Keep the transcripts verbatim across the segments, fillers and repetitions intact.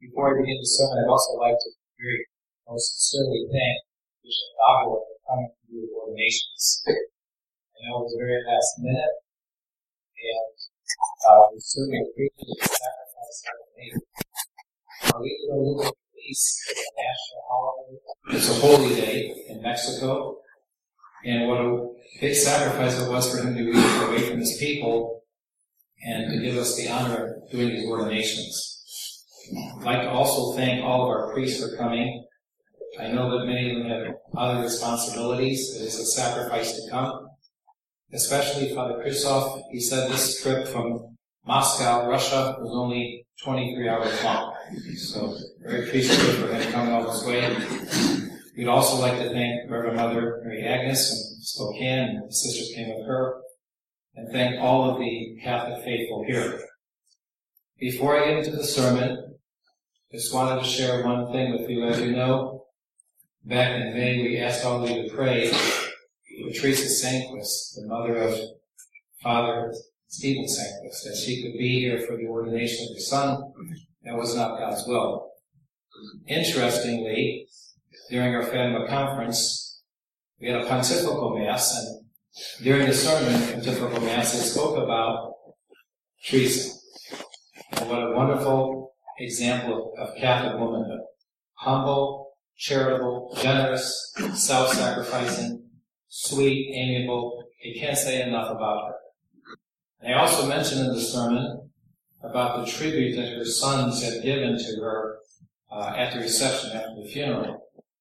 Before I begin the sermon, I'd also like to very most sincerely thank Bishop Davila for coming to do the ordinations. I know it was very last minute, and uh, we certainly appreciate the sacrifice that was made. Our legal legal release is a national holiday. It's a holy day in Mexico, and what a big sacrifice it was for him to be away from his people and to give us the honor of doing these ordinations. I'd like to also thank all of our priests for coming. I know that many of them have other responsibilities. It is a sacrifice to come. Especially Father Christoph. He said this trip from Moscow, Russia, was only twenty-three hours long. So very appreciative for him coming all this way. We'd also like to thank Reverend Mother Mary Agnes from Spokane, and the sisters came with her, and thank all of the Catholic faithful here. Before I get into the sermon, I just wanted to share one thing with you. As you know, back in May, we asked all of you to pray for Teresa Sanquist, the mother of Father Stephen Sanquist, that she could be here for the ordination of her son. That was not God's will. Interestingly, during our Fatima conference, we had a pontifical mass, and during the sermon, pontifical mass, it spoke about Teresa. And what a wonderful example of Catholic womanhood. Humble, charitable, generous, self-sacrificing, sweet, amiable. You can't say enough about her. And I also mentioned in the sermon about the tribute that her sons had given to her uh, at the reception after the funeral.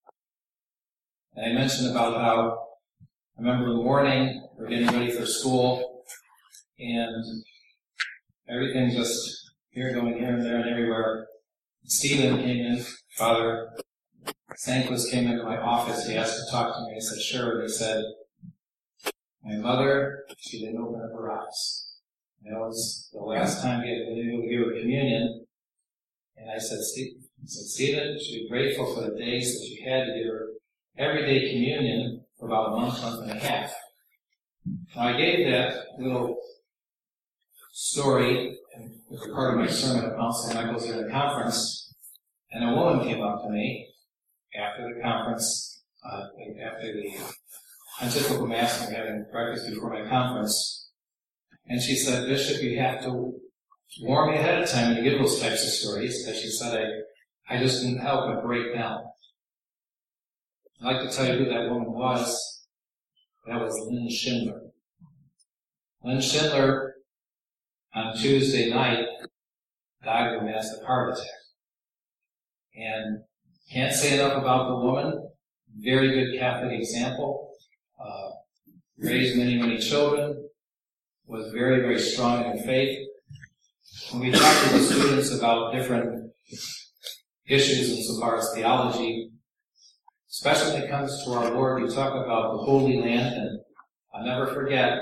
And I mentioned about how, I remember in the morning, we were getting ready for school, and everything just here, going here and there and everywhere. Stephen came in, Father Sanquist came into my office. He asked to talk to me. I said, sure. And he said, my mother, she didn't open up her eyes. And that was the last time he had been able to give her communion. And I said, Stephen, I said, Stephen, she'd be grateful for the days that you had to give her everyday communion for about a month, month and a half. Now, I gave that little story, and it was part of my sermon at Mount Saint Michael's here at the conference, and a woman came up to me after the conference, uh, after the pontifical mass, and we were having breakfast before my conference, and she said, Bishop, you have to warn me ahead of time when you give those types of stories, because she said, I, I just didn't help but break down. I'd like to tell you who that woman was. That was Lynn Schindler. Lynn Schindler, on Tuesday night, died of a massive heart attack. And can't say enough about the woman. Very good Catholic example. Uh, raised many, many children. Was very, very strong in her faith. When we talk to the students about different issues insofar as theology, especially when it comes to our Lord, we talk about the Holy Land, and I'll never forget,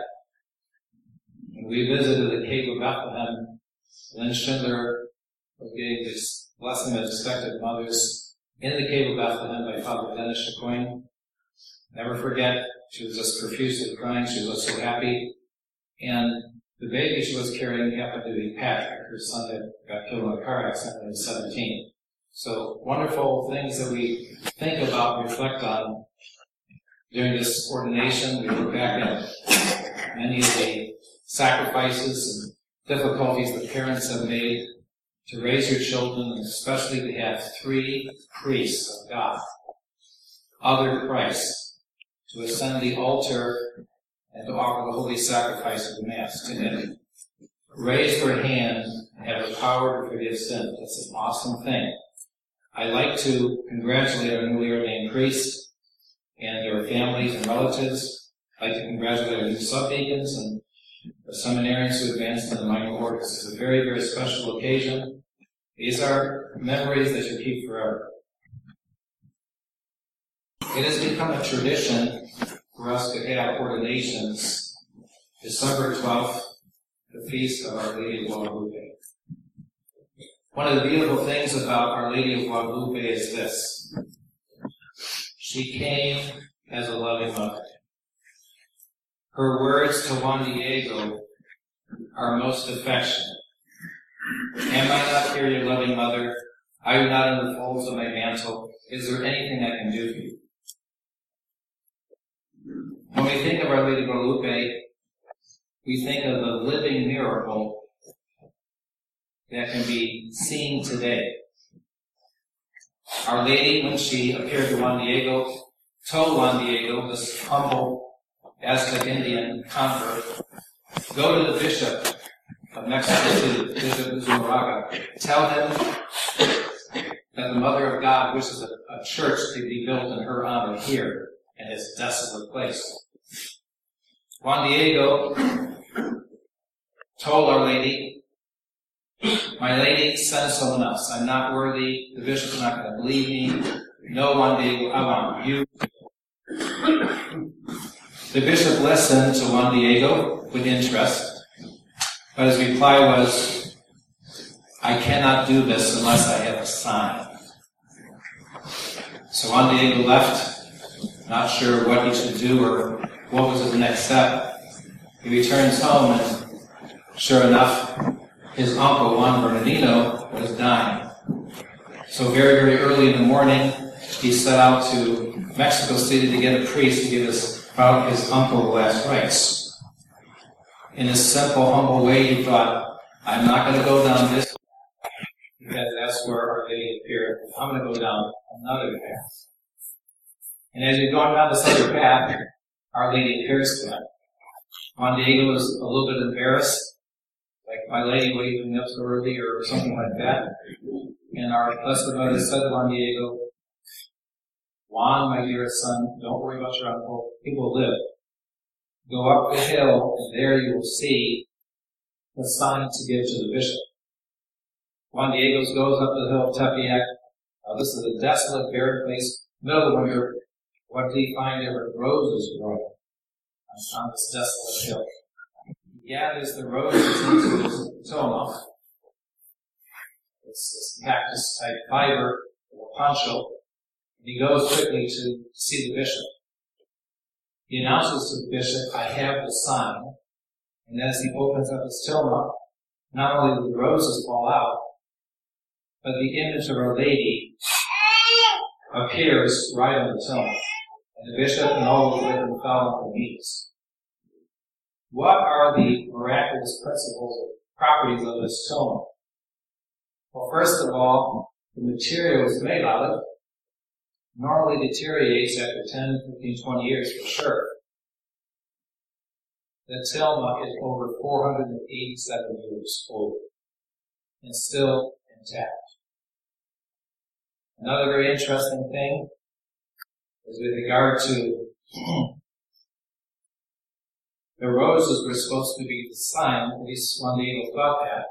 when we visited the Cave of Bethlehem, Lynn Schindler was getting this blessing of expected mothers in the Cave of Bethlehem by Father Dennis Chacoin. Never forget, she was just profusely crying. She looked so happy. And the baby she was carrying happened to be Patrick, her son that got killed in a car accident when he was seventeen. So wonderful things that we think about, reflect on during this ordination. We look back at many of the sacrifices and difficulties that parents have made to raise your children, and especially to have three priests of God, other Christ, to ascend the altar and to offer the holy sacrifice of the Mass to Him. Raise their hand and have the power to forgive sin. That's an awesome thing. I'd like to congratulate our newly ordained priests and their families and relatives. I'd like to congratulate our new subdeacons and our seminarians who advanced in the minor orders. It's a very, very special occasion. These are memories that you keep forever. It has become a tradition for us to have ordinations December twelfth, the feast of Our Lady of Guadalupe. One of the beautiful things about Our Lady of Guadalupe is this. She came as a loving mother. Her words to Juan Diego are most affectionate. Am I not here, your loving mother? Are you not in the folds of my mantle? Is there anything I can do for you? When we think of Our Lady of Guadalupe, we think of the living miracle that can be seen today. Our Lady, when she appeared to Juan Diego, told Juan Diego, this humble Aztec Indian convert, go to the bishop of Mexico City, Bishop Zumarraga, tell him that the Mother of God wishes a, a church to be built in her honor here in this desolate place. Juan Diego told Our Lady, my lady, send someone else. I'm not worthy. The bishop's not going to believe me. No, Juan Diego, I want you. The bishop listened to Juan Diego with interest, but his reply was, I cannot do this unless I have a sign. So Juan Diego left, not sure what he should do or what was his next step. He returns home and, sure enough, his uncle, Juan Bernardino, was dying. So very, very early in the morning, he set out to Mexico City to get a priest to give his, his uncle the last rites. In his simple, humble way, he thought, I'm not going to go down this path, because that's where Our Lady appeared. I'm going to go down another path. And as you're going down this other path, Our Lady appears to him. Juan Diego was a little bit embarrassed, like my lady waking up so early or something like that. And our Blessed Mother said to Juan Diego, Juan, my dearest son, don't worry about your uncle. He will live. Go up the hill, and there you will see the sign to give to the bishop. Juan Diego goes up the hill of Tepeyac. Now, this is a desolate, barren place, middle of winter. What did he find? There were roses growing on this desolate hill. He gathers the roses into his toma. It's this cactus-type fiber, or poncho. And he goes quickly to see the bishop. He announces to the bishop, I have the sign. And as he opens up his tilma, not only do the roses fall out, but the image of Our Lady appears right on the tilma. And the bishop and all those with him fell on their knees. What are the miraculous principles or properties of this tilma? Well, first of all, the material it's made out of normally deteriorates after ten, fifteen, twenty years for sure. The tilma is over four hundred eighty-seven years old and still intact. Another very interesting thing is with regard to the roses were supposed to be the sign, at least Juan Diego thought that,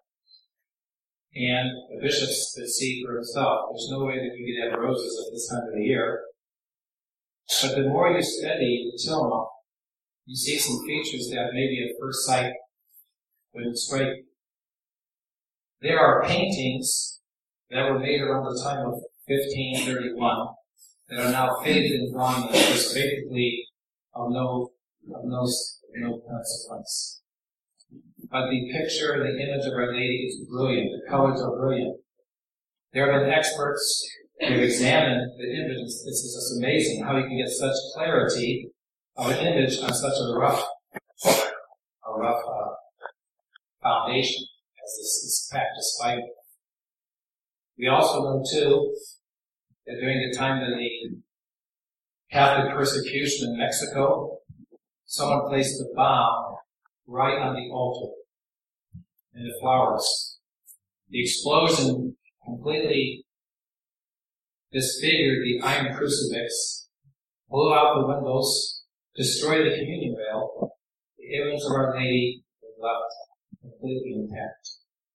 and the bishop could see for himself. There's no way that you could have roses at this time of the year. But the more you study the tilma, you see some features that maybe at first sight wouldn't strike you. There are paintings that were made around the time of fifteen thirty-one that are now faded and drawn and just basically of no, of no, no consequence. But the picture, the image of Our Lady is brilliant. The colors are brilliant. There have been experts who have examined the images. This is just amazing how you can get such clarity of an image on such a rough, a rough uh, foundation as this, this cactus fiber. We also know, too, that during the time of the Catholic persecution in Mexico, someone placed a bomb right on the altar and the flowers. The explosion completely disfigured the iron crucifix, blew out the windows, destroyed the communion rail. The image of Our Lady was left completely intact.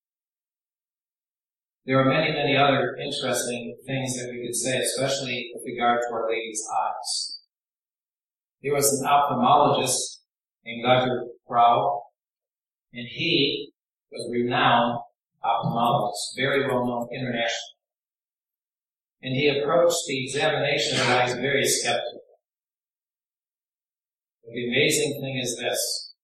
There are many, many other interesting things that we could say, especially with regard to Our Lady's eyes. There was an ophthalmologist named Doctor Grau, and he was a renowned ophthalmologist, very well known internationally. And he approached the examination of the eyes very skeptically. But the amazing thing is this.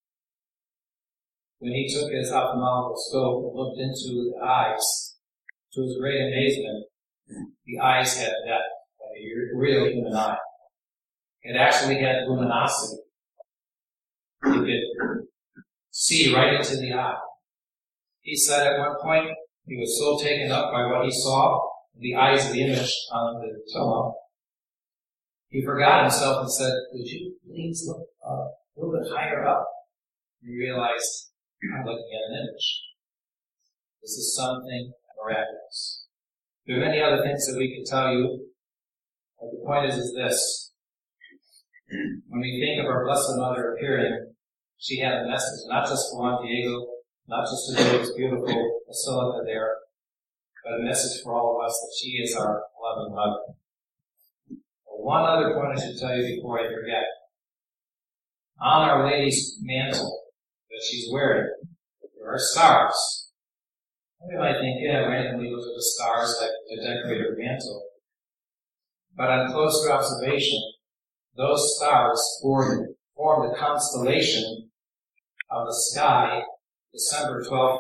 When he took his ophthalmological scope and looked into the eyes, to his great amazement, the eyes had depth, like a real human eye. It actually had luminosity. You could see right into the eye. He said at one point, he was so taken up by what he saw, the eyes of the image on the pillow, he forgot himself and said, "Would you please look uh, a little bit higher up?" And he realized, I'm looking at an image. This is something miraculous. There are many other things that we could tell you, but the point is, is this. When we think of our Blessed Mother appearing, she had a message, not just for Juan Diego, not just to this beautiful basilica there, but a message for all of us that she is our loving mother. One other point I should tell you before I forget. On Our Lady's mantle that she's wearing, there are stars. We might think, yeah, randomly look at the stars like to decorate her mantle. But on closer observation, those stars form, form the constellation of the sky, December twelfth,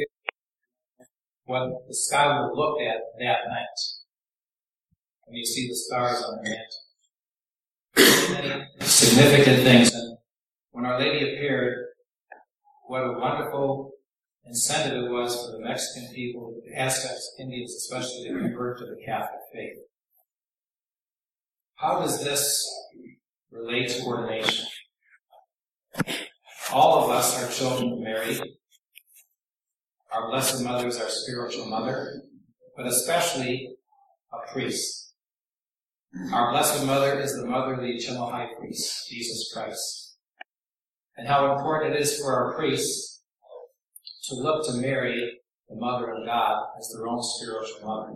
what the sky would look at that night. When you see the stars on her mantle. Many significant things. And when Our Lady appeared, what a wonderful incentive it was for the Mexican people, the Aztecs, Indians especially, to convert to the Catholic faith. How does this relate to ordination? All of us are children of Mary. Our Blessed Mother is our spiritual mother, but especially a priest. Our Blessed Mother is the mother of the eternal high priest, Jesus Christ. And how important it is for our priests to look to Mary, the Mother of God, as their own spiritual mother.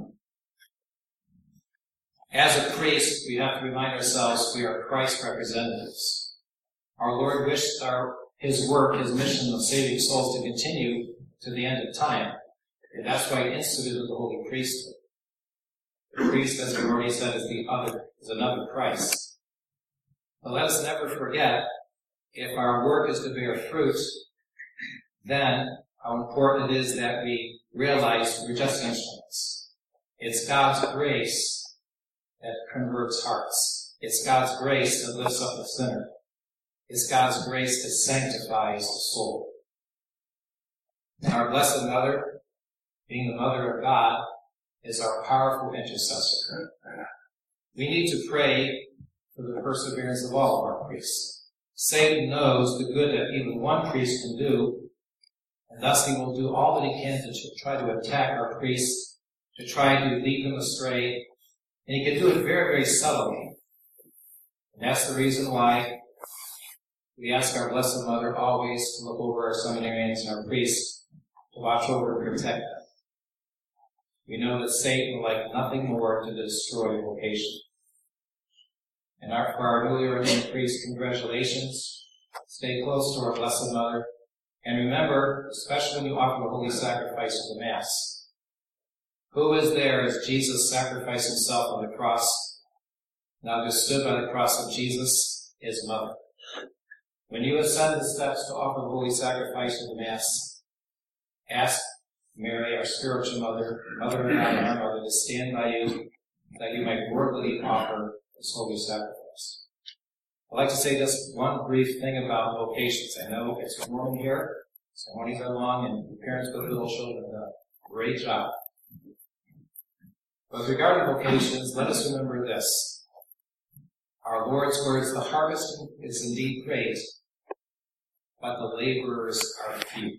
As a priest, we have to remind ourselves we are Christ's representatives. Our Lord wished our, his work, his mission of saving souls to continue to the end of time. And that's why he instituted the Holy Priesthood. The priest, as we already said, is the other, is another Christ. But let us never forget, if our work is to bear fruit, then how important it is that we realize we're just instruments. It's God's grace that converts hearts. It's God's grace that lifts up the sinner. It's God's grace that sanctifies the soul. And our Blessed Mother, being the Mother of God, is our powerful intercessor. We need to pray for the perseverance of all of our priests. Satan knows the good that even one priest can do, and thus he will do all that he can to try to attack our priests, to try to lead them astray, and he can do it very, very subtly. And that's the reason why we ask our Blessed Mother always to look over our seminarians and our priests, to watch over and protect them. We know that Satan would like nothing more to destroy vocation. And our, for our newly ordained priests, congratulations. Stay close to our Blessed Mother. And remember, especially when you offer the holy sacrifice of the Mass, who is there as Jesus sacrificed himself on the cross? Now who stood by the cross of Jesus? His mother. When you ascend the steps to offer the holy sacrifice of the Mass, ask Mary, our spiritual mother, Mother of God and our Mother, to stand by you, that you might worthily offer this holy sacrifice. I'd like to say just one brief thing about vocations. I know it's warm here, so mornings are long, and the parents with little children have done a great job. But regarding vocations, let us remember this. Our Lord's words, the harvest is indeed great, but the laborers are few.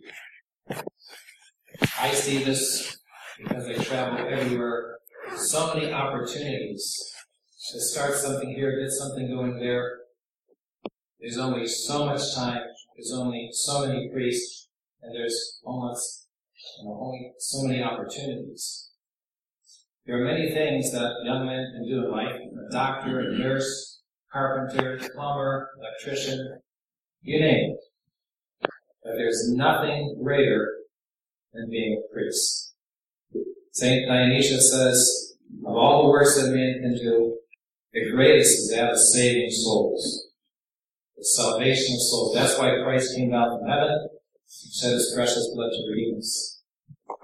I see this because I travel everywhere. So many opportunities to start something here, get something going there. There's only so much time. There's only so many priests, and there's almost you know, only so many opportunities. There are many things that young men can do in life: a doctor, a nurse, carpenter, plumber, electrician, you name it. But there's nothing greater than being a priest. Saint Dionysius says, of all the works that man can do, the greatest is that of saving souls. The salvation of souls. That's why Christ came down from heaven and shed his precious blood to redeem us.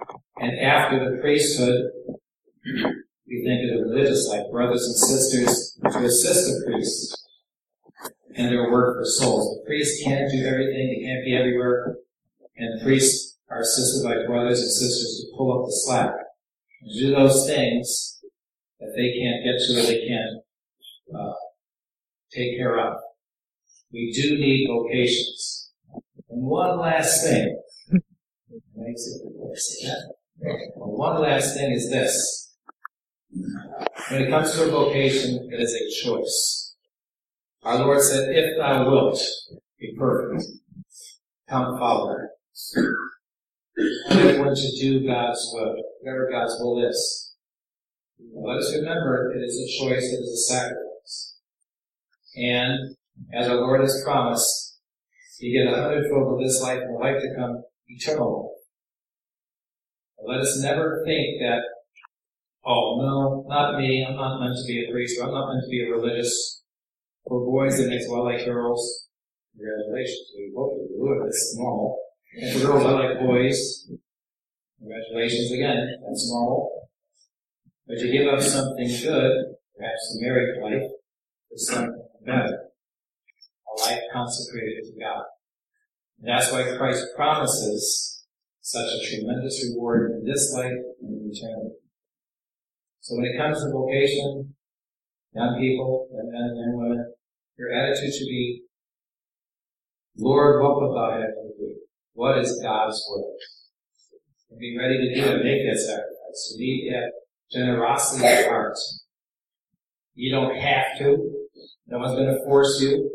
And after the priesthood, we think of the religious life, brothers and sisters to assist the priest in their work for souls. The priest can't do everything, he can't be everywhere, and the priests are assisted by brothers and sisters to pull up the slack, and do those things that they can't get to or they can't uh, take care of. We do need vocations. And one last thing, makes it say that. Well, one last thing is this. When it comes to a vocation, it is a choice. Our Lord said, if thou wilt be perfect, come follow me. Everyone should do God's will, whatever God's will is. Let us remember, it is a choice, it is a sacrifice. And, as our Lord has promised, you get a hundredfold of this life and the life to come eternal. Let us never think that, oh, no, not me, I'm not meant to be a priest, or I'm not meant to be a religious. For boys, it makes well like girls. Congratulations, we hope you do it, that's normal. And for girls, I like boys. Congratulations again, that's normal. But you give up something good, perhaps the married life, for something better. A life consecrated to God. And that's why Christ promises such a tremendous reward in this life and in eternity. So when it comes to vocation, young people, young men and young women, your attitude should be, Lord, what wilt thou have me to do? What is God's will? And be ready to do it, make that sacrifice. You need to have generosity of heart. You don't have to. No one's going to force you.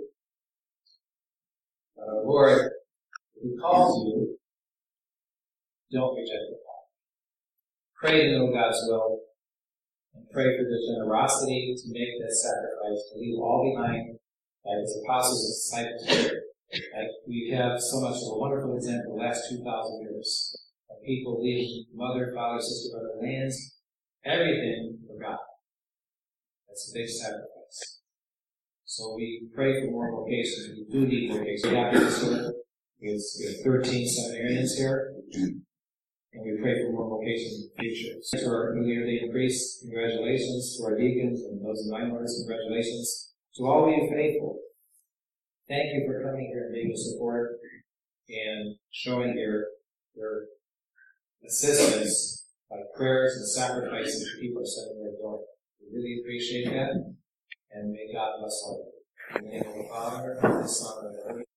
But our Lord, if He calls you, don't reject the call. Pray to know God's will, and pray for the generosity to make that sacrifice, to leave all behind, like His apostles and disciples did. Like we have so much of a wonderful example the last two thousand years of people leaving mother, father, sister, brother, lands, everything for God. That's a big sacrifice. So we pray for more vocations. We do need vocations. We have this year. We have thirteen seminarians here. And we pray for more vocations in the future. To our newly ordained priests, congratulations. To our deacons and those in minors, congratulations. To all of you faithful, thank you for coming here and being a support and showing your, your assistance by prayers and sacrifices that people are setting their door. We really appreciate that, and may God bless all of you. In the name of the Father, and the Son, and the Holy Spirit.